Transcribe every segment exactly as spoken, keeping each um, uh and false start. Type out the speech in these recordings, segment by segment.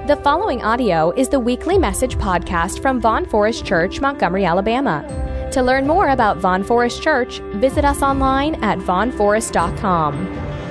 The following audio is the weekly message podcast from Vaughn Forest Church, Montgomery, Alabama. To learn more about Vaughn Forest Church, visit us online at vaughn forest dot com.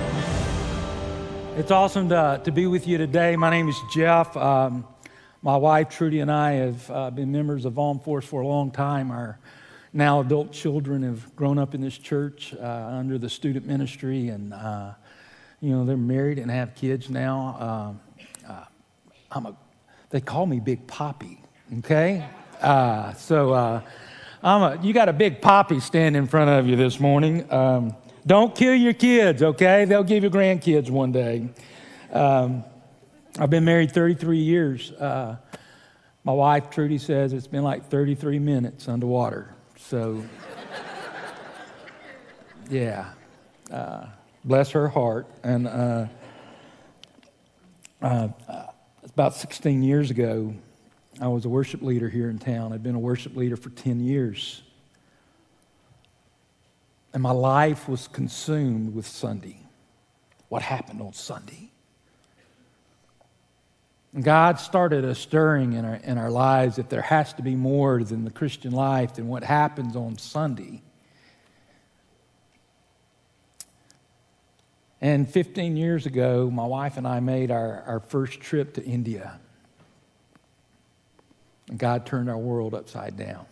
It's awesome to, to be with you today. My name is Jeff. Um, my wife, Trudy, and I have uh, been members of Vaughn Forest for a long time. Our now adult children have grown up in this church uh, under the student ministry, and uh, you know, they're married and have kids now. Uh, uh, I'm a, they call me Big Poppy, okay? Uh, so uh, I'm a, you got a Big Poppy standing in front of you this morning. Um, don't kill your kids, okay? They'll give you grandkids one day. Um, I've been married thirty-three years. Uh, my wife, Trudy, says it's been like thirty-three minutes underwater. So, yeah, uh, bless her heart. And uh, uh, about sixteen years ago, I was a worship leader here in town. I've been a worship leader for ten years. And my life was consumed with Sunday. What happened on Sunday? And God started a stirring in our, in our lives that there has to be more than the Christian life than what happens on Sunday. And fifteen years ago, my wife and I made our, our first trip to India. And God turned our world upside down.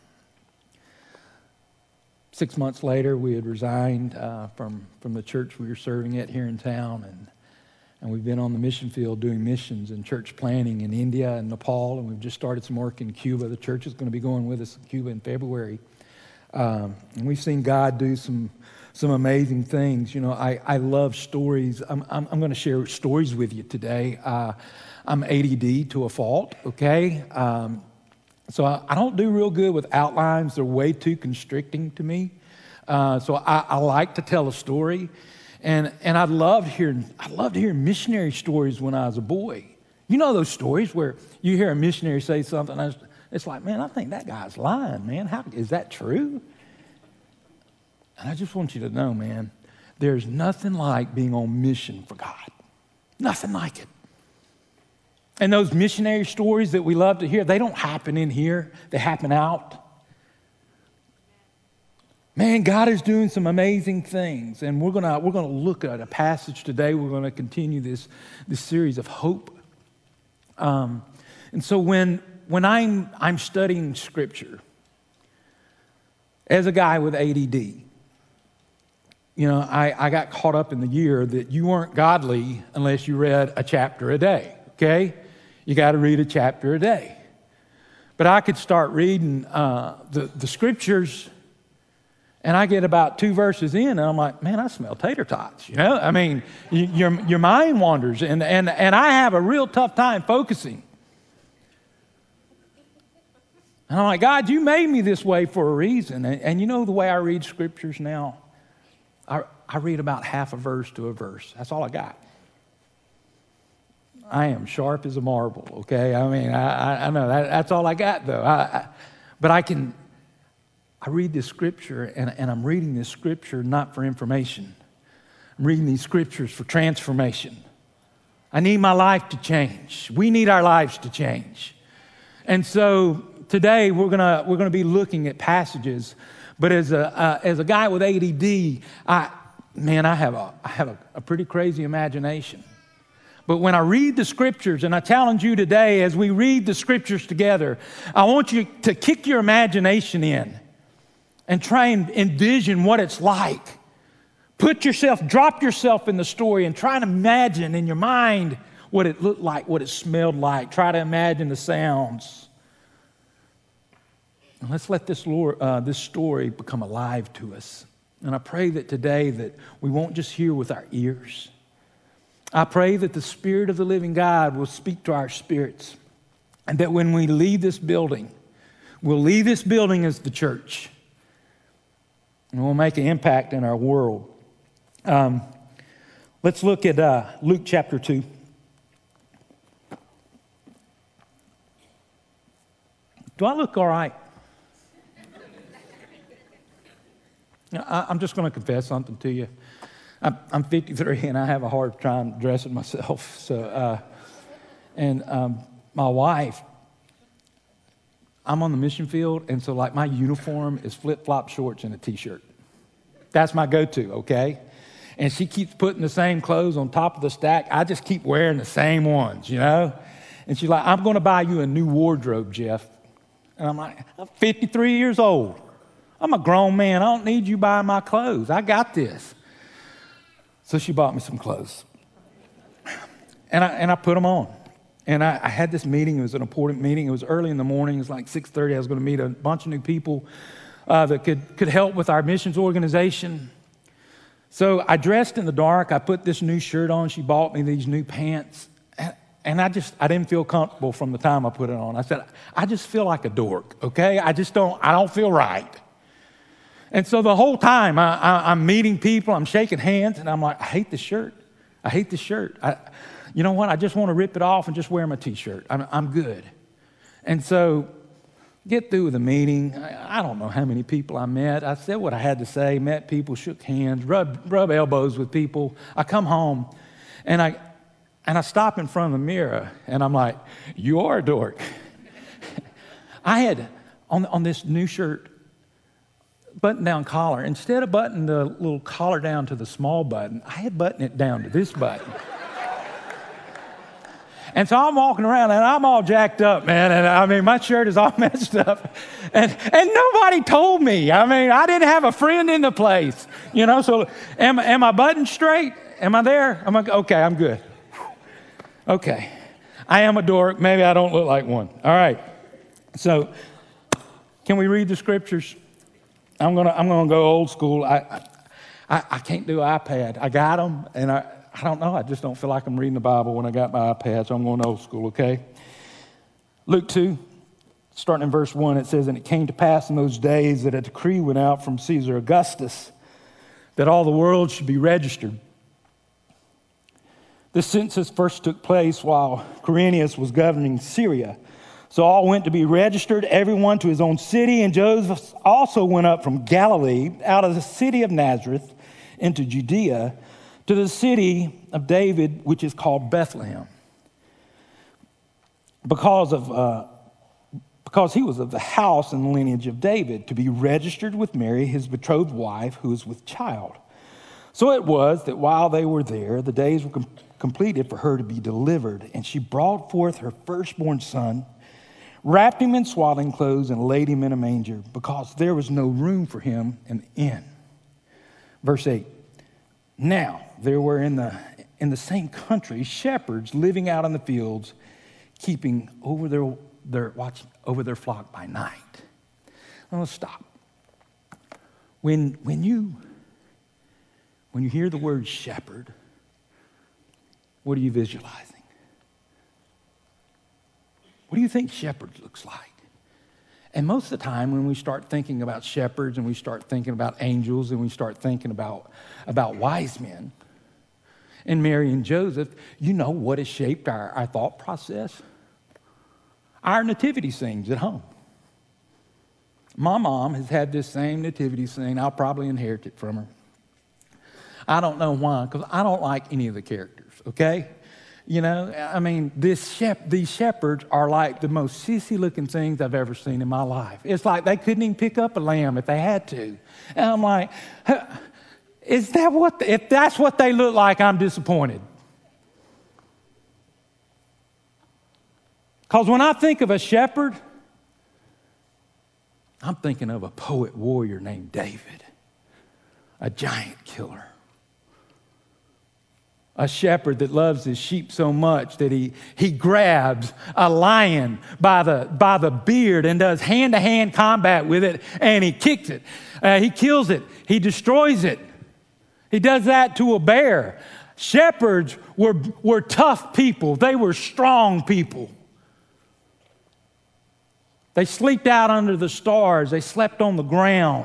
Six months later, we had resigned uh, from, from the church we were serving at here in town, and, and we've been on the mission field doing missions and church planting in India and Nepal, and we've just started some work in Cuba. The church is going to be going with us in Cuba in February. Um, and we've seen God do some some amazing things. You know, I, I love stories. I'm, I'm, I'm going to share stories with you today. Uh, I'm A D D to a fault, okay? Um, So I, I don't do real good with outlines. They're way too constricting to me. Uh, so I, I like to tell a story, and and I loved hearing I loved hearing missionary stories when I was a boy. You know those stories where you hear a missionary say something, and it's like, man, I think that guy's lying, man. How is that true? And I just want you to know, man, there's nothing like being on mission for God. Nothing like it. And those missionary stories that we love to hear, they don't happen in here. They happen out. Man, God is doing some amazing things. And we're gonna we're gonna look at a passage today. We're gonna continue this, this series of hope. Um, and so when when I'm I'm studying Scripture, as a guy with A D D, you know, I, I got caught up in the year that you weren't godly unless you read a chapter a day. Okay? You got to read a chapter a day. But I could start reading uh, the, the scriptures, and I get about two verses in, and I'm like, man, I smell tater tots. You know, I mean, you, your your mind wanders, and, and, and I have a real tough time focusing. And I'm like, God, you made me this way for a reason. And, and you know the way I read scriptures now? I, I read about half a verse to a verse. That's all I got. I am sharp as a marble, okay? I mean, I, I know that, that's all I got, though. I, I, but I can, I read this scripture, and, and I'm reading this scripture not for information. I'm reading these scriptures for transformation. I need my life to change. We need our lives to change. And so today we're gonna we're gonna be looking at passages. But as a uh, as a guy with A D D, I man, I have a I have a, a pretty crazy imagination. But when I read the scriptures, and I challenge you today as we read the scriptures together, I want you to kick your imagination in and try and envision what it's like. Put yourself, drop yourself in the story and try to imagine in your mind what it looked like, what it smelled like. Try to imagine the sounds. And let's let this, Lord, uh, this story become alive to us. And I pray that today that we won't just hear with our ears. I pray that the Spirit of the living God will speak to our spirits, and that when we leave this building, we'll leave this building as the church, and we'll make an impact in our world. Um, let's look at uh, Luke chapter two. Do I look all right? I, I'm just going to confess something to you. I'm, I'm fifty-three, and I have a hard time dressing myself. So, uh, and um, my wife, I'm on the mission field, and so like my uniform is flip-flop shorts and a T-shirt. That's my go-to, okay? And she keeps putting the same clothes on top of the stack. I just keep wearing the same ones, you know? And she's like, I'm going to buy you a new wardrobe, Jeff. And I'm like, I'm fifty-three years old. I'm a grown man. I don't need you buying my clothes. I got this. So she bought me some clothes. And I, and I put them on. And I, I had this meeting. It was an important meeting. It was early in the morning. It was like six thirty. I was going to meet a bunch of new people uh, that could, could help with our missions organization. So I dressed in the dark. I put this new shirt on. She bought me these new pants. And, and I just, I didn't feel comfortable from the time I put it on. I said, I just feel like a dork, okay? I just don't, I don't feel right. And so the whole time I, I, I'm meeting people, I'm shaking hands, and I'm like, I hate this shirt. I hate this shirt. I, you know what? I just want to rip it off and just wear my T-shirt. I'm, I'm good. And so get through with the meeting. I, I don't know how many people I met. I said what I had to say, met people, shook hands, rubbed, rubbed elbows with people. I come home, and I, and I stop in front of the mirror, and I'm like, you are a dork. I had, on, on this new shirt, button-down collar. Instead of buttoning the little collar down to the small button, I had buttoned it down to this button. And so I'm walking around, and I'm all jacked up, man. And I mean, my shirt is all messed up. And, and nobody told me. I mean, I didn't have a friend in the place. You know, so am, am I buttoned straight? Am I there? Am I, okay, I'm good. Okay. I am a dork. Maybe I don't look like one. All right. So can we read the scriptures? I'm gonna I'm gonna go old school. I, I I can't do iPad. I got them, and I I don't know. I just don't feel like I'm reading the Bible when I got my iPad. So I'm going old school. Okay. Luke two, starting in verse one, it says, "And it came to pass in those days that a decree went out from Caesar Augustus that all the world should be registered. This census first took place while Quirinius was governing Syria. So all went to be registered, everyone to his own city, and Joseph also went up from Galilee, out of the city of Nazareth, into Judea, to the city of David, which is called Bethlehem, because of uh, because he was of the house and lineage of David, to be registered with Mary, his betrothed wife, who was with child. So it was that while they were there, the days were com- completed for her to be delivered, and she brought forth her firstborn son, wrapped him in swaddling clothes, and laid him in a manger, because there was no room for him in the inn." Verse eight, "Now there were in the in the same country shepherds living out in the fields, keeping over their their watching over their flock by night." Now let's stop. When when you when you hear the word shepherd, what are you visualizing? What do you think shepherds looks like? And most of the time when we start thinking about shepherds and we start thinking about angels and we start thinking about, about wise men and Mary and Joseph, you know what has shaped our, our thought process? Our nativity scenes at home. My mom has had this same nativity scene. I'll probably inherit it from her. I don't know why, because I don't like any of the characters, okay? You know, I mean, this shep- these shepherds are like the most sissy-looking things I've ever seen in my life. It's like they couldn't even pick up a lamb if they had to. And I'm like, is that what, the, if that's what they look like, I'm disappointed. Because when I think of a shepherd, I'm thinking of a poet warrior named David, a giant killer. A shepherd that loves his sheep so much that he, he grabs a lion by the, by the beard and does hand-to-hand combat with it, and he kicks it. Uh, he kills it. He destroys it. He does that to a bear. Shepherds were, were tough people. They were strong people. They slept out under the stars. They slept on the ground.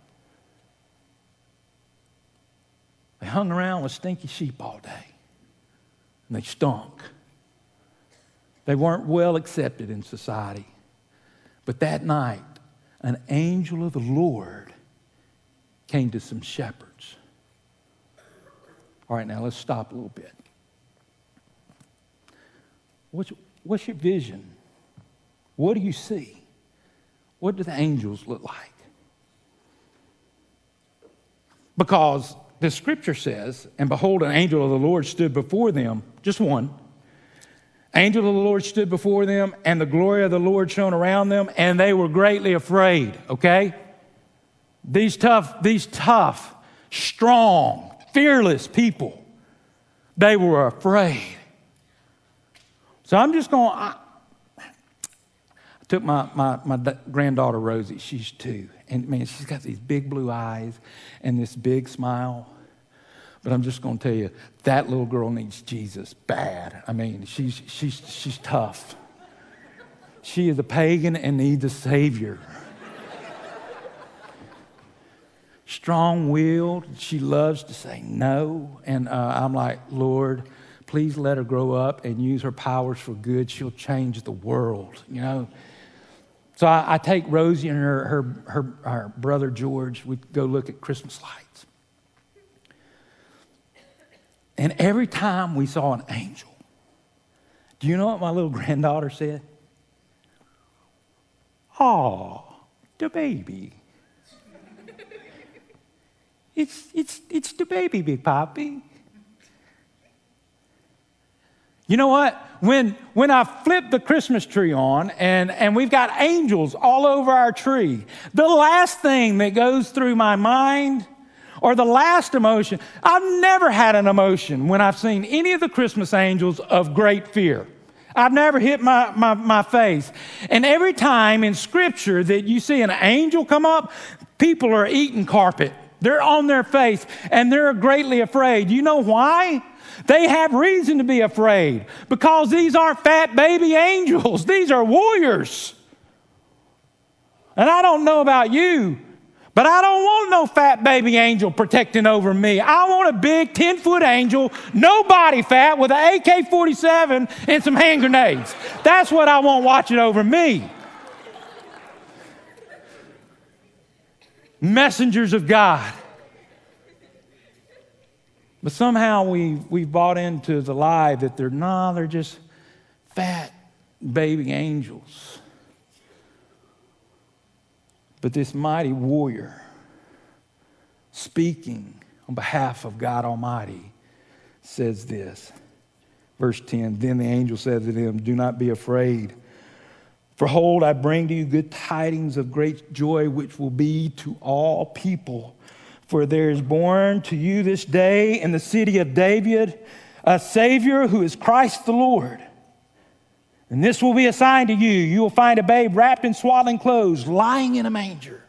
They hung around with stinky sheep all day, and they stunk. They weren't well accepted in society. But that night, an angel of the Lord came to some shepherds. All right, now let's stop a little bit. What's, what's your vision? What do you see? What do the angels look like? Because the scripture says, and behold, an angel of the Lord stood before them, just one. Angel of the Lord stood before them, and the glory of the Lord shone around them, and they were greatly afraid, okay? These tough, these tough, strong, fearless people, they were afraid. So I'm just going, I, I took my, my, my granddaughter, Rosie, she's two. And man, she's got these big blue eyes and this big smile. But I'm just going to tell you, that little girl needs Jesus bad. I mean, she's, she's, she's tough. She is a pagan and needs a Savior. Strong-willed. She loves to say no. And uh, I'm like, Lord, please let her grow up and use her powers for good. She'll change the world, you know. So I, I take Rosie and her, her, her, her brother George. We go look at Christmas lights. And every time we saw an angel, do you know what my little granddaughter said? "Oh, the baby. It's, it's, it's the baby, Big Papi." You know what? When, when I flip the Christmas tree on and, and we've got angels all over our tree, the last thing that goes through my mind or the last emotion, I've never had an emotion when I've seen any of the Christmas angels of great fear. I've never hit my, my, my face. And every time in Scripture that you see an angel come up, people are eating carpet. They're on their face and they're greatly afraid. You know why? They have reason to be afraid because these aren't fat baby angels. These are warriors. And I don't know about you, but I don't want no fat baby angel protecting over me. I want a big ten-foot angel, no body fat, with an A K forty-seven and some hand grenades. That's what I want watching over me. Messengers of God. But somehow we, we've bought into the lie that they're, nah, they're just fat baby angels. But this mighty warrior speaking on behalf of God Almighty says this. Verse ten, then the angel said to them, "Do not be afraid. For behold, I bring to you good tidings of great joy, which will be to all people. For there is born to you this day in the city of David a Savior who is Christ the Lord. And this will be a sign to you. You will find a babe wrapped in swaddling clothes, lying in a manger."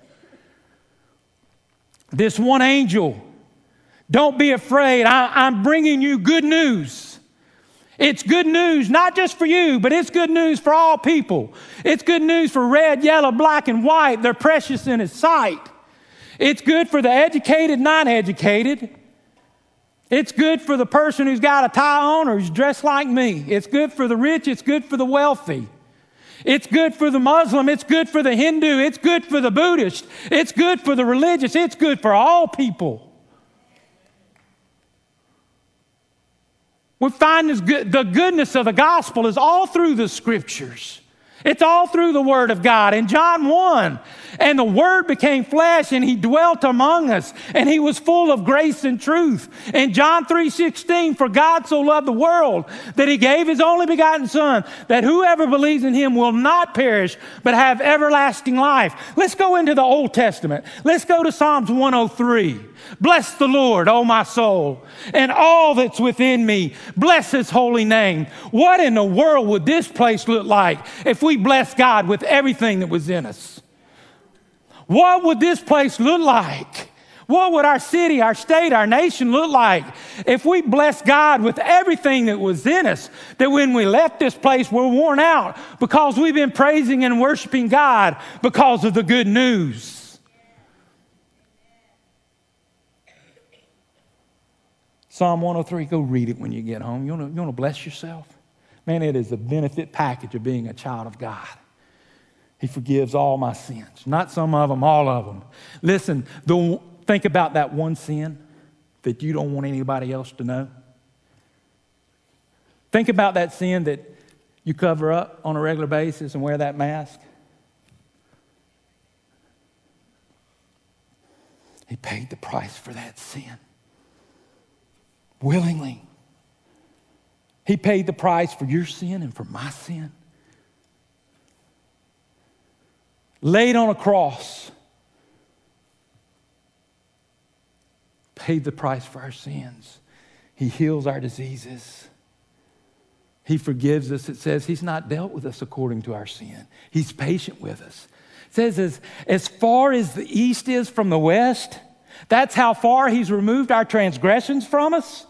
This one angel, don't be afraid. I, I'm bringing you good news. It's good news, not just for you, but it's good news for all people. It's good news for red, yellow, black, and white. They're precious in His sight. It's good for the educated, non-educated. It's good for the person who's got a tie on or who's dressed like me. It's good for the rich. It's good for the wealthy. It's good for the Muslim. It's good for the Hindu. It's good for the Buddhist. It's good for the religious. It's good for all people. We find this good, the goodness of the gospel is all through the Scriptures. It's all through the Word of God. In John one, and the Word became flesh and He dwelt among us and He was full of grace and truth. In John three sixteen, for God so loved the world that He gave His only begotten Son, that whoever believes in Him will not perish but have everlasting life. Let's go into the Old Testament. Let's go to Psalms one oh three. Bless the Lord, O my soul, and all that's within me. Bless His holy name. What in the world would this place look like if we blessed God with everything that was in us? What would this place look like? What would our city, our state, our nation look like if we blessed God with everything that was in us, that when we left this place, we're worn out because we've been praising and worshiping God because of the good news? Psalm one oh three, go read it when you get home. You want to you want to bless yourself? Man, it is the benefit package of being a child of God. He forgives all my sins. Not some of them, all of them. Listen, the, think about that one sin that you don't want anybody else to know. Think about that sin that you cover up on a regular basis and wear that mask? He paid the price for that sin. Willingly. He paid the price for your sin and for my sin. Laid on a cross. Paid the price for our sins. He heals our diseases. He forgives us. It says he's not dealt with us according to our sin. He's patient with us. It says as, as far as the east is from the west, that's how far he's removed our transgressions from us.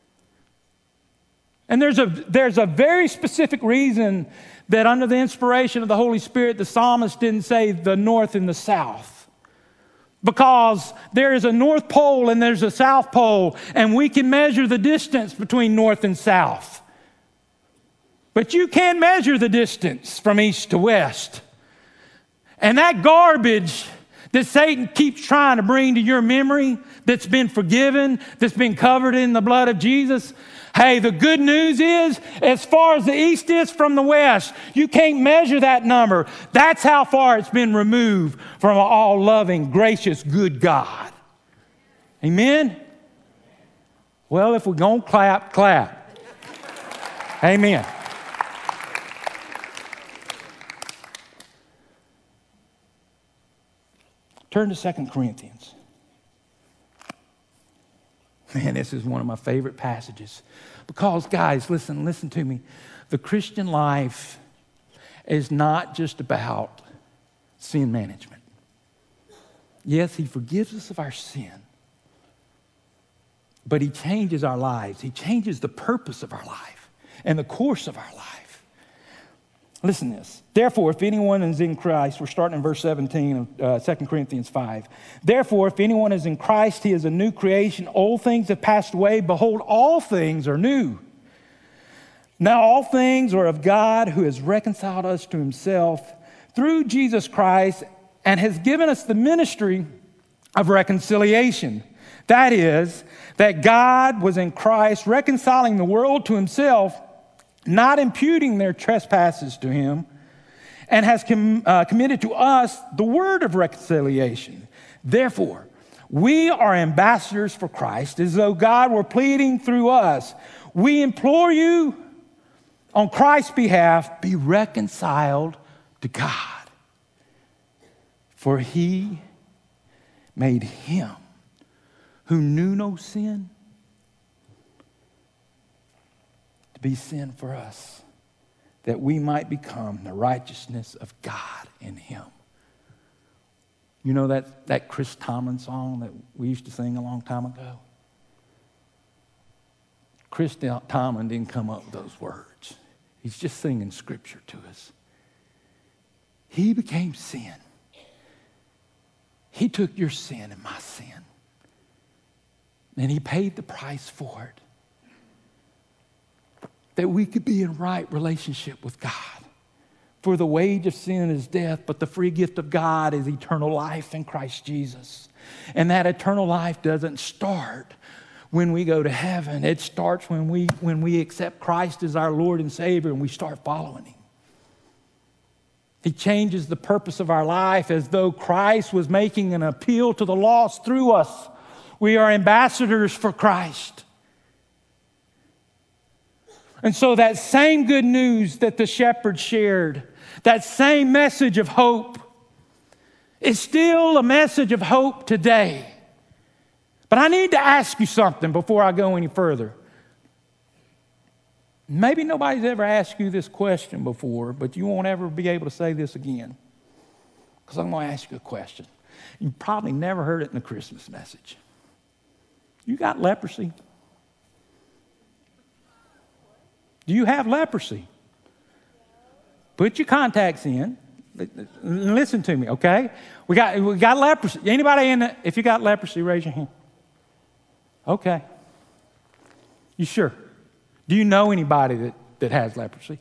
And there's a, there's a very specific reason that under the inspiration of the Holy Spirit, the psalmist didn't say the north and the south. Because there is a North Pole and there's a South Pole, and we can measure the distance between north and south. But you can't measure the distance from east to west. And that garbage that Satan keeps trying to bring to your memory, that's been forgiven, that's been covered in the blood of Jesus, hey, the good news is, as far as the east is from the west, you can't measure that number. That's how far it's been removed from an all-loving, gracious, good God. Amen? Well, if we're going to clap, clap. Amen. Turn to Second Corinthians. Man, this is one of my favorite passages. Because, guys, listen, listen to me. The Christian life is not just about sin management. Yes, he forgives us of our sin. But he changes our lives. He changes the purpose of our life and the course of our life. Listen to this. Therefore, if anyone is in Christ, we're starting in verse seventeen of uh, Second Corinthians five. Therefore, if anyone is in Christ, he is a new creation. Old things have passed away. Behold, all things are new. Now all things are of God, who has reconciled us to himself through Jesus Christ and has given us the ministry of reconciliation. That is, that God was in Christ reconciling the world to himself, not imputing their trespasses to him, and has com- uh, committed to us the word of reconciliation. Therefore, we are ambassadors for Christ, as though God were pleading through us. We implore you, on Christ's behalf, be reconciled to God. For he made him who knew no sin to be sin for us, that we might become the righteousness of God in him. You know that, that Chris Tomlin song that we used to sing a long time ago? Chris Tomlin didn't come up with those words. He's just singing scripture to us. He became sin. He took your sin and my sin. And he paid the price for it. That we could be in right relationship with God. For the wage of sin is death, but the free gift of God is eternal life in Christ Jesus. And that eternal life doesn't start when we go to heaven. It starts when we, when we accept Christ as our Lord and Savior and we start following him. He changes the purpose of our life as though Christ was making an appeal to the lost through us. We are ambassadors for Christ. And so that same good news that the shepherds shared, that same message of hope, is still a message of hope today. But I need to ask you something before I go any further. Maybe nobody's ever asked you this question before, but you won't ever be able to say this again. Because I'm going to ask you a question. You probably never heard it in the Christmas message. You got leprosy? Do you have leprosy? Put your contacts in. Listen to me, okay? We got we got leprosy. Anybody in the, if you got leprosy, raise your hand. Okay. You sure? Do you know anybody that, that has leprosy?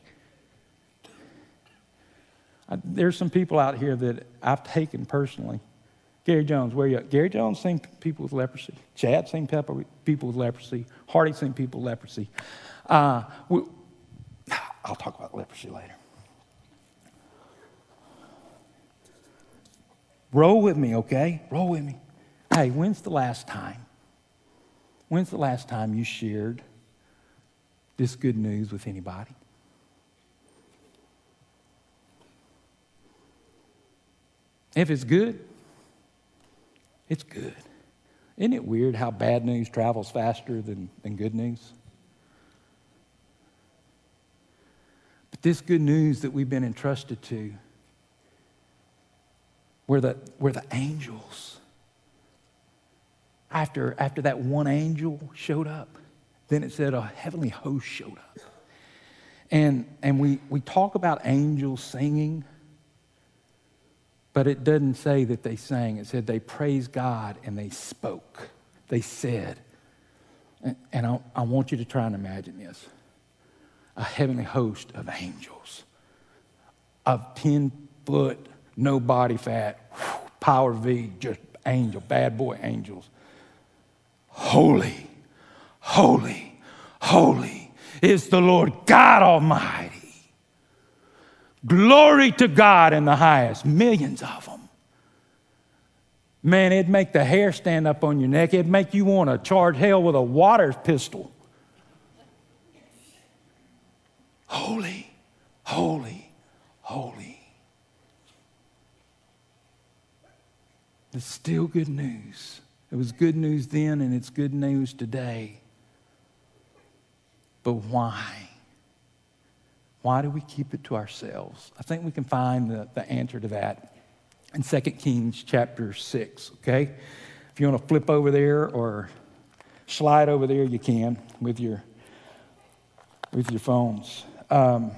I, there's some people out here that I've taken personally. Gary Jones, where you at? Gary Jones seen people with leprosy. Chad seen people with leprosy. Hardy seen people with leprosy. Uh, we, I'll talk about leprosy later. Roll with me, okay? Roll with me. Hey, when's the last time? When's the last time you shared this good news with anybody? If it's good, it's good. Isn't it weird how bad news travels faster than, than good news? But this good news that we've been entrusted to, where the, where the angels, after, after that one angel showed up, then it said a heavenly host showed up. And, and we, we talk about angels singing, but it doesn't say that they sang. It said they praised God and they spoke. They said. And, and I, I want you to try and imagine this. A heavenly host of angels. Of ten foot, no body fat, whew, power V, just angel, bad boy angels. Holy, holy, holy is the Lord God Almighty. Glory to God in the highest. Millions of them. Man, it'd make the hair stand up on your neck. It'd make you want to charge hell with a water pistol. Holy, holy, holy. It's still good news. It was good news then and it's good news today. But why? Why do we keep it to ourselves? I think we can find the, the answer to that in Second Kings chapter six, okay? If you want to flip over there or slide over there, you can with your, with your phones. Um,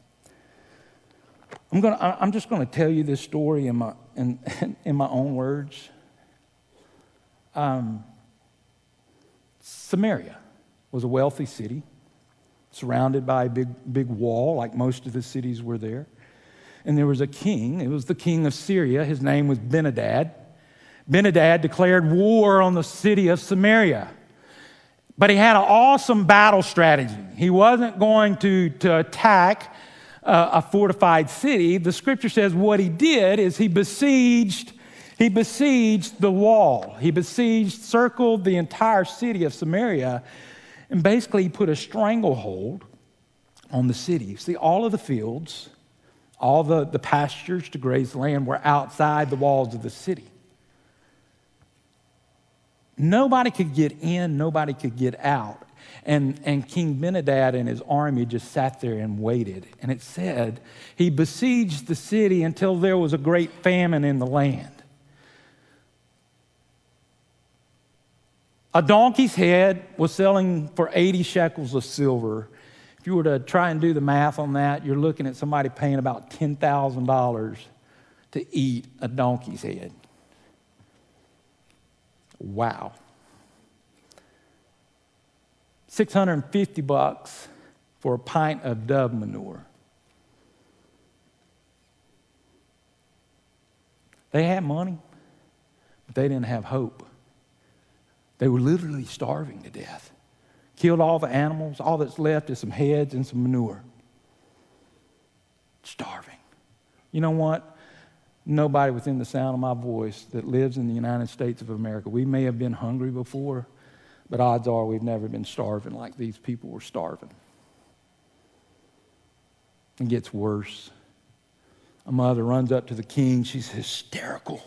I'm gonna. I'm just going to tell you this story in my in, in my own words. Um, Samaria was a wealthy city, surrounded by a big big wall, like most of the cities were there. And there was a king. It was the king of Syria. His name was Ben-Hadad. Ben-Hadad declared war on the city of Samaria. But he had an awesome battle strategy. He wasn't going to, to attack uh, a fortified city. The scripture says what he did is he besieged, he besieged the wall. He besieged, circled the entire city of Samaria, and basically he put a stranglehold on the city. See, all of the fields, all the, the pastures to graze the land were outside the walls of the city. Nobody could get in, nobody could get out. And, and King Ben-Hadad and his army just sat there and waited. And it said he besieged the city until there was a great famine in the land. A donkey's head was selling for eighty shekels of silver. If you were to try and do the math on that, you're looking at somebody paying about ten thousand dollars to eat a donkey's head. Wow. six hundred fifty bucks for a pint of dove manure. They had money, but they didn't have hope. They were literally starving to death. Killed all the animals. All that's left is some heads and some manure. Starving. You know what? Nobody within the sound of my voice that lives in the United States of America, we may have been hungry before, but odds are we've never been starving like these people were starving. It gets worse. A mother runs up to the king. She's hysterical.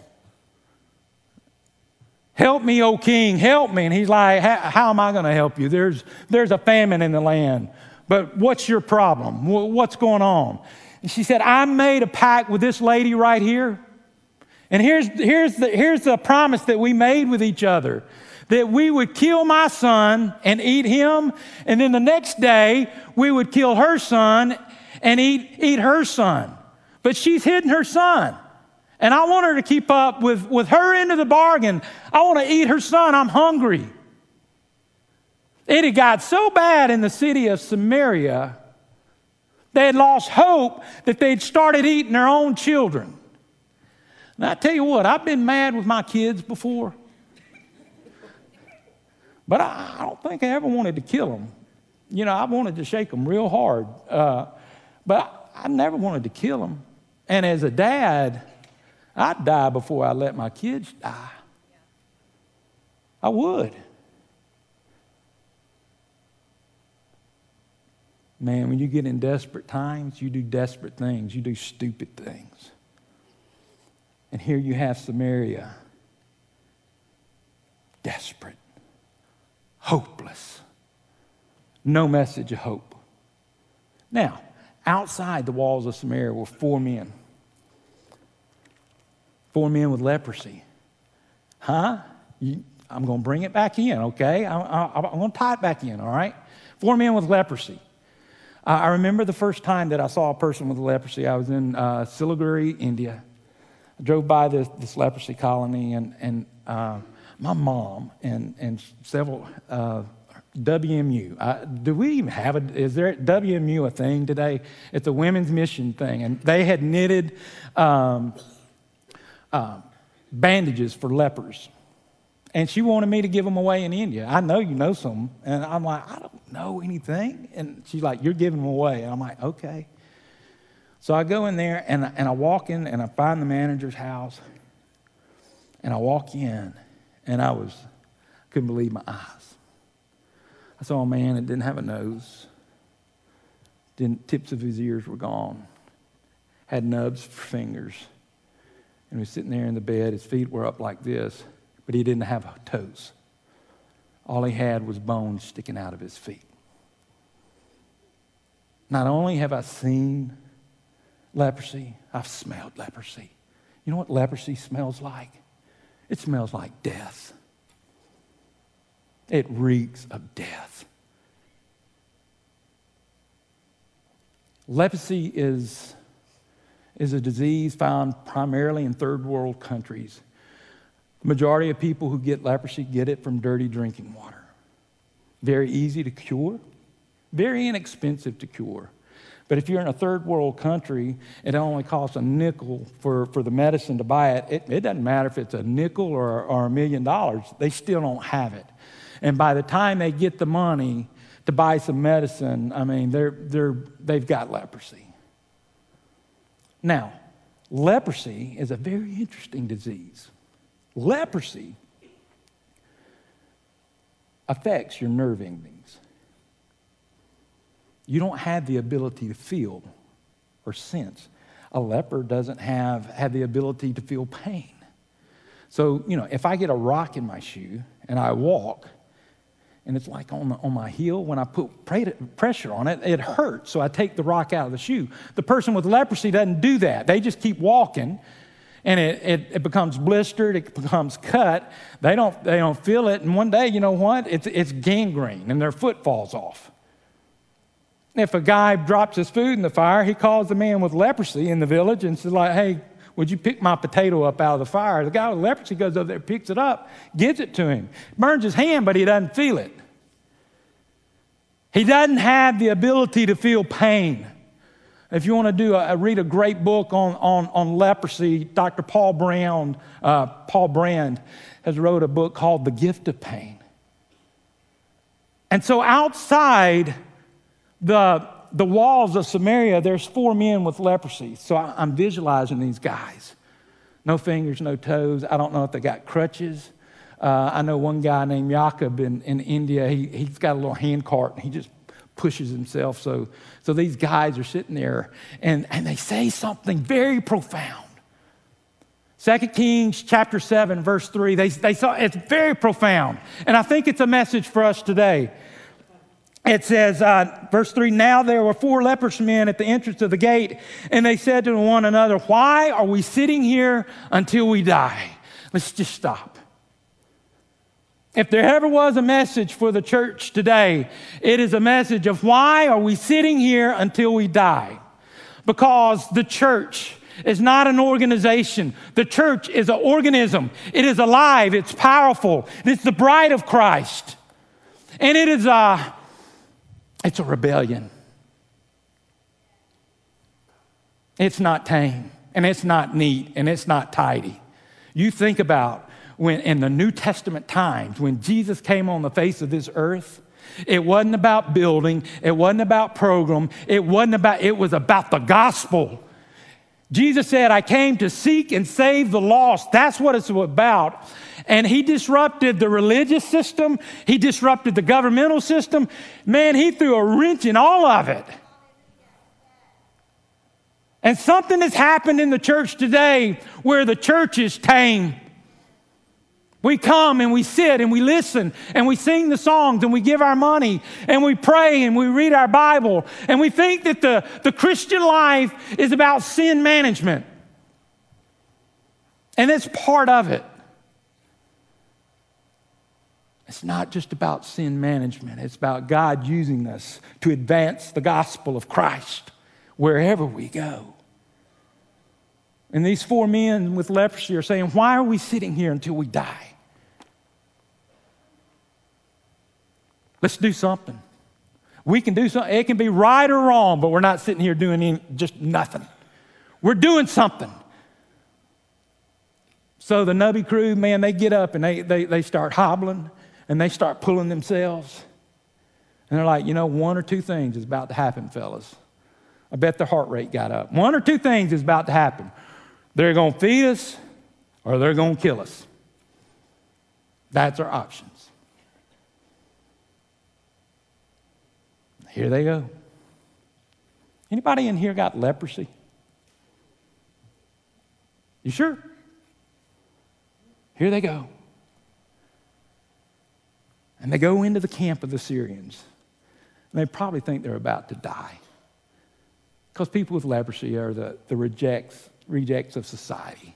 Help me, O king, help me. And he's like, how am I going to help you? There's, there's a famine in the land. But what's your problem? What's going on? And she said, I made a pact with this lady right here. And here's, here's, the, here's the promise that we made with each other. That we would kill my son and eat him. And then the next day, we would kill her son and eat, eat her son. But she's hidden her son. And I want her to keep up with, with her end of the bargain. I want to eat her son. I'm hungry. It had got so bad in the city of Samaria, they had lost hope that they'd started eating their own children. And I tell you what, I've been mad with my kids before. But I, I don't think I ever wanted to kill them. You know, I wanted to shake them real hard. Uh, But I never wanted to kill them. And as a dad, I'd die before I let my kids die. I would. Man, when you get in desperate times, you do desperate things. You do stupid things. And here you have Samaria. Desperate. Hopeless. No message of hope. Now, outside the walls of Samaria were four men. Four men with leprosy. Huh? You, I'm going to bring it back in, okay? I, I, I'm going to tie it back in, all right? Four men with leprosy. Uh, I remember the first time that I saw a person with leprosy. I was in uh, Siliguri, India. I drove by this, this leprosy colony, and, and uh, my mom and, and several... Uh, W M U. Uh, do we even have a, is there W M U a thing today? It's a women's mission thing. And they had knitted um, uh, bandages for lepers. And she wanted me to give them away in India. I know you know some. And I'm like, I don't know anything. And she's like, you're giving them away. And I'm like, okay. So I go in there and, and I walk in and I find the manager's house. And I walk in and I was, couldn't believe my eyes. I saw a man that didn't have a nose. Didn't, tips of his ears were gone. Had nubs for fingers. And he was sitting there in the bed. His feet were up like this, but he didn't have toes. All he had was bones sticking out of his feet. Not only have I seen leprosy, I've smelled leprosy. You know what leprosy smells like? It smells like death. It reeks of death. Leprosy is, is a disease found primarily in third world countries. The majority of people who get leprosy get it from dirty drinking water. Very easy to cure, very inexpensive to cure. But if you're in a third world country, it only costs a nickel for, for the medicine to buy it. It, it doesn't matter if it's a nickel or, or a million dollars, they still don't have it. And by the time they get the money to buy some medicine, I mean, they're, they're, they've got leprosy. Now, leprosy is a very interesting disease. Leprosy affects your nerve endings. You don't have the ability to feel or sense. A leper doesn't have, have the ability to feel pain. So, you know, if I get a rock in my shoe and I walk, and it's like on, the, on my heel, when I put pressure on it, it hurts. So I take the rock out of the shoe. The person with leprosy doesn't do that. They just keep walking, and it, it, it becomes blistered, it becomes cut. They don't, they don't feel it, and one day, you know what? It's, it's gangrene, and their foot falls off. If a guy drops his food in the fire, he calls the man with leprosy in the village and says, like, hey, would you pick my potato up out of the fire? The guy with leprosy goes over there, picks it up, gives it to him. Burns his hand, but he doesn't feel it. He doesn't have the ability to feel pain. If you want to do a, read a great book on, on, on leprosy, Doctor Paul Brand, uh, Paul Brand has wrote a book called The Gift of Pain. And so outside the the walls of Samaria, there's four men with leprosy. So I, I'm visualizing these guys. No fingers, no toes. I don't know if they got crutches. Uh, I know one guy named Jacob in, in India. He, he's got a little hand cart, and he just pushes himself. So, so these guys are sitting there, and, and they say something very profound. Second Kings chapter seven, verse three, they, they saw, it's very profound. And I think it's a message for us today. It says, uh, verse three, now there were four leprous men at the entrance of the gate, and they said to one another, why are we sitting here until we die? Let's just stop. If there ever was a message for the church today, it is a message of why are we sitting here until we die? Because the church is not an organization. The church is an organism. It is alive. It's powerful. It's the bride of Christ. And it is a... It's a rebellion. It's not tame, and it's not neat, and it's not tidy. You think about when in the New Testament times, when Jesus came on the face of this earth, It wasn't about building. It wasn't about program. It wasn't about, it was about the gospel. Jesus said, I came to seek and save the lost. That's what it's about. And he disrupted the religious system. He disrupted the governmental system. Man, he threw a wrench in all of it. And something has happened in the church today where the church is tame. We come and we sit and we listen and we sing the songs and we give our money and we pray and we read our Bible and we think that the, the Christian life is about sin management. And it's part of it. It's not just about sin management. It's about God using us to advance the gospel of Christ wherever we go. And these four men with leprosy are saying, why are we sitting here until we die? Let's do something. We can do something. It can be right or wrong, but we're not sitting here doing any, just nothing. We're doing something. So the Nubby crew, man, they get up and they, they, they start hobbling and they start pulling themselves. And they're like, you know, one or two things is about to happen, fellas. I bet their heart rate got up. One or two things is about to happen. They're going to feed us or they're going to kill us. That's our options. Here they go. Anybody in here got leprosy? You sure? Here they go. And they go into the camp of the Syrians. And they probably think they're about to die. Because people with leprosy are the, the rejects, rejects of society.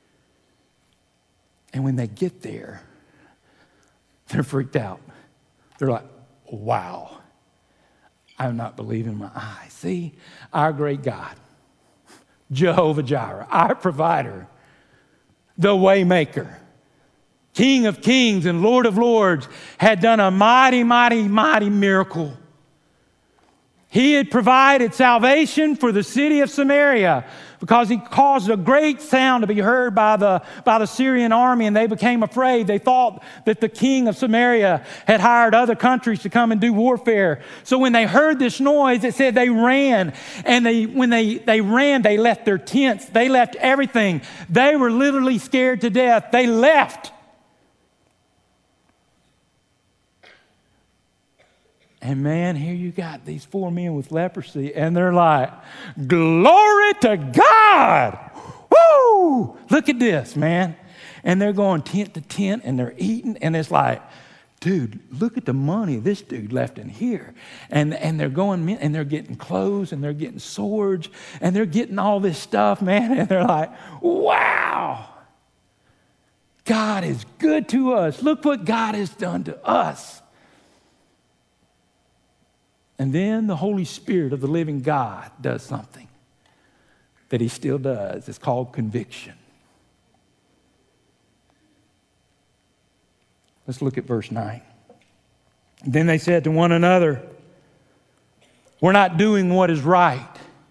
And when they get there, they're freaked out. They're like, wow. I'm not believing my eyes. See, our great God, Jehovah Jireh, our provider, the waymaker, King of kings and Lord of lords, had done a mighty, mighty, mighty miracle. He had provided salvation for the city of Samaria because he caused a great sound to be heard by the, by the Syrian army, and they became afraid. They thought that the king of Samaria had hired other countries to come and do warfare. So when they heard this noise, it said they ran. And they, when they, they ran, they left their tents. They left everything. They were literally scared to death. They left. And man, here you got these four men with leprosy, and they're like, glory to God. Woo! Look at this, man. And they're going tent to tent, and they're eating, and it's like, dude, look at the money this dude left in here. And, and they're going, and they're getting clothes, and they're getting swords, and they're getting all this stuff, man. And they're like, wow. God is good to us. Look what God has done to us. And then the Holy Spirit of the living God does something that he still does. It's called conviction. Let's look at verse nine. Then they said to one another, we're not doing what is right.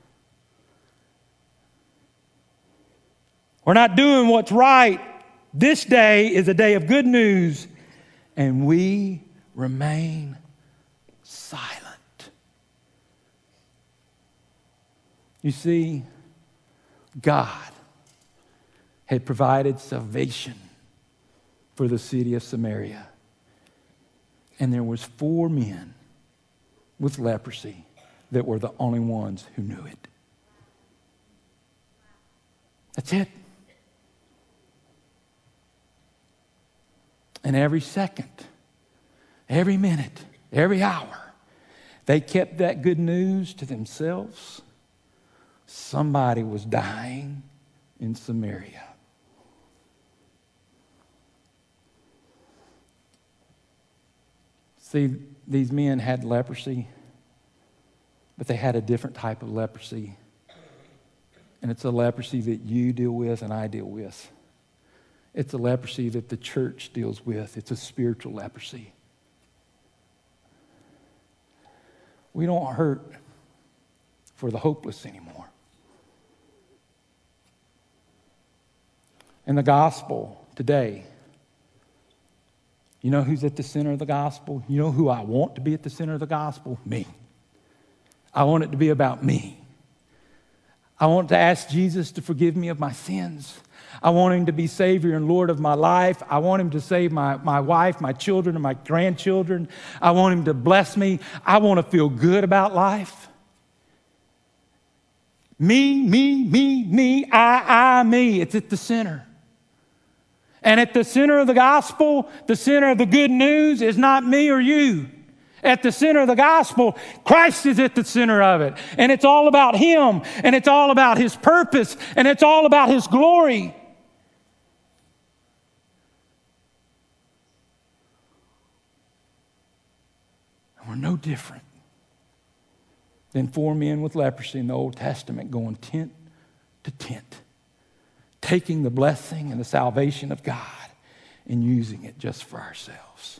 We're not doing what's right. This day is a day of good news, and we remain silent. You see, God had provided salvation for the city of Samaria. And there was four men with leprosy that were the only ones who knew it. That's it. And every second, every minute, every hour, they kept that good news to themselves. Somebody was dying in Samaria. See, these men had leprosy, but they had a different type of leprosy. And it's a leprosy that you deal with and I deal with. It's a leprosy that the church deals with. It's a spiritual leprosy. We don't hurt for the hopeless anymore. And the gospel today You know who's at the center of the gospel? You know who I want to be at the center of the gospel? Me. I want it to be about me. I want to ask Jesus to forgive me of my sins. I want him to be Savior and Lord of my life. I want him to save my, my wife, my children, and my grandchildren. I want him to bless me. I want to feel good about life. Me, me, me, me, I, I, me. It's at the center. And at the center of the gospel, the center of the good news is not me or you. At the center of the gospel, Christ is at the center of it. And it's all about him. And it's all about his purpose. And it's all about his glory. And we're no different than four men with leprosy in the Old Testament going tent to tent, taking the blessing and the salvation of God and using it just for ourselves.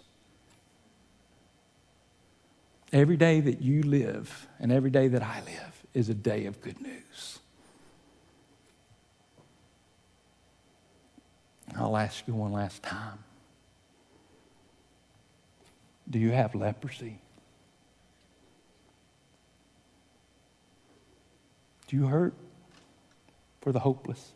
Every day that you live and every day that I live is a day of good news. I'll ask you one last time. Do you have leprosy? Do you hurt for the hopeless?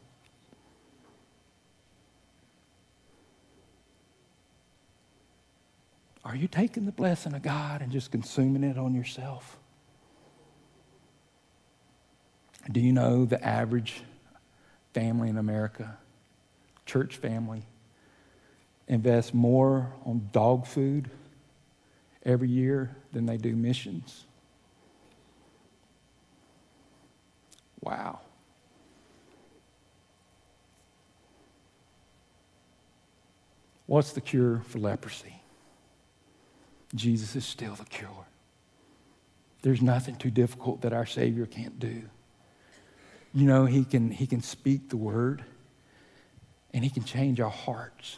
Are you taking the blessing of God and just consuming it on yourself? Do you know the average family in America, church family, invests more on dog food every year than they do missions? Wow. What's the cure for leprosy? Jesus is still the cure. There's nothing too difficult that our Savior can't do. You know, he can, he can speak the word and he can change our hearts.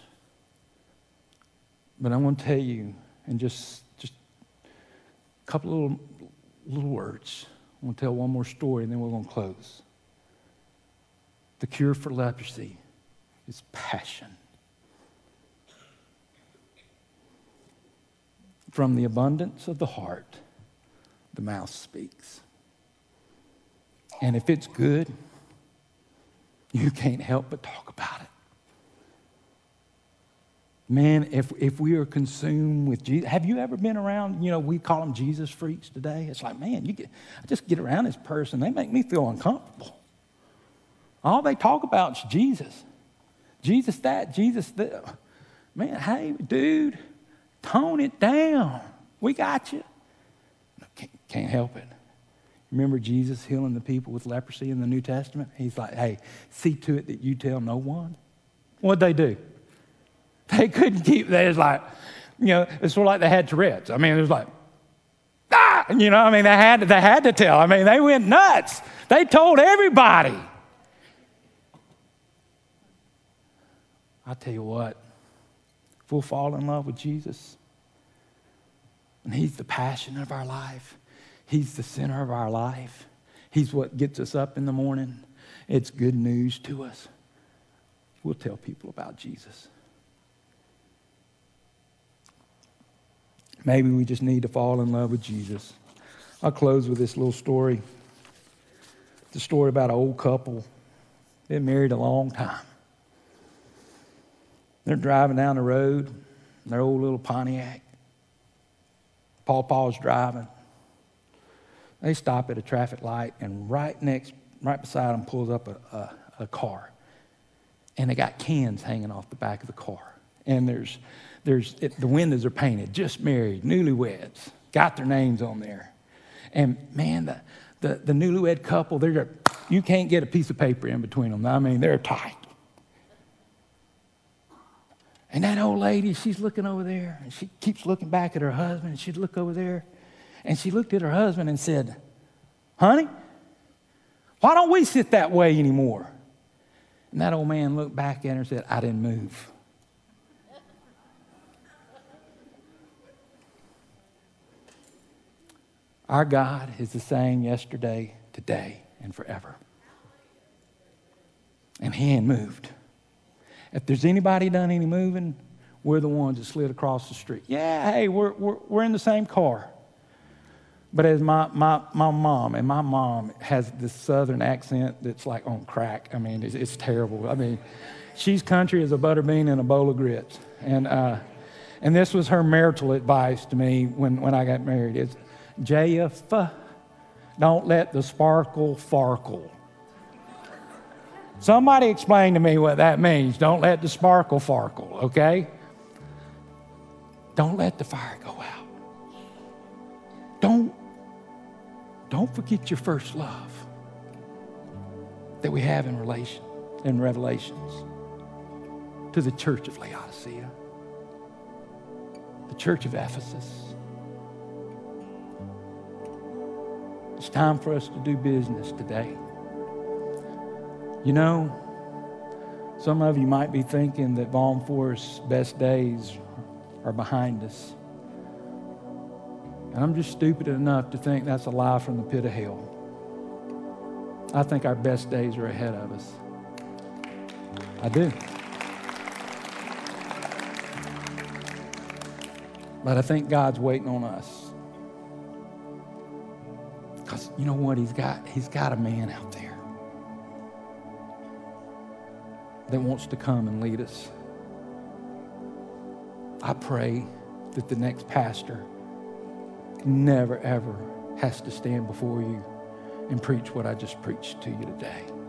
But I'm going to tell you in just, just a couple of little, little words. I'm going to tell one more story and then we're going to close. The cure for leprosy is passion. From the abundance of the heart, the mouth speaks. And if it's good, you can't help but talk about it. Man, if if we are consumed with Jesus, have you ever been around, you know, we call them Jesus freaks today. It's like, man, you get, I just get around this person, they make me feel uncomfortable. All they talk about is Jesus. Jesus that, Jesus that. Man, hey, dude, tone it down. We got you. Can't, can't help it. Remember Jesus healing the people with leprosy in the New Testament? He's like, hey, see to it that you tell no one. What'd they do? They couldn't keep, they was like, you know, it's sort of like they had Tourette's. I mean, it was like, ah, you know, I mean, they had, they had to tell. I mean, they went nuts. They told everybody. I tell you what, if we'll fall in love with Jesus, and he's the passion of our life, he's the center of our life, he's what gets us up in the morning, it's good news to us, we'll tell people about Jesus. Maybe we just need to fall in love with Jesus. I'll close with this little story. It's a story about an old couple. Been married a long time. They're driving down the road in their old little Pontiac. Paw Paw's driving. They stop at a traffic light, and right next, right beside them pulls up a, a, a car. And they got cans hanging off the back of the car. And there's, there's it, the windows are painted, just married, newlyweds, got their names on there. And man, the, the, the newlywed couple, they're you can't get a piece of paper in between them. I mean, they're tight. And that old lady, she's looking over there, and she keeps looking back at her husband, and she'd look over there, and she looked at her husband and said, honey, why don't we sit that way anymore? And that old man looked back at her and said, I didn't move. Our God is the same yesterday, today, and forever. And he ain't moved. If there's anybody done any moving, we're the ones that slid across the street. Yeah, hey, we're, we're, we're in the same car. But as my, my, my mom, and my mom has this southern accent that's like on crack. I mean, it's, it's terrible. I mean, she's country as a butter bean and a bowl of grits. And uh, and this was her marital advice to me when, when I got married. It's, J F, don't let the sparkle farkle. Somebody explain to me what that means. Don't let the sparkle farkle, okay? Don't let the fire go out. Don't Don't forget your first love that we have in relation, in Revelations, to the church of Laodicea, the church of Ephesus. It's time for us to do business today. You know, some of you might be thinking that Vaughn Forest's best days are behind us. And I'm just stupid enough to think that's a lie from the pit of hell. I think our best days are ahead of us. I do. But I think God's waiting on us. Because you know what he's got? He's got a man out there that wants to come and lead us. I pray that the next pastor never, ever has to stand before you and preach what I just preached to you today.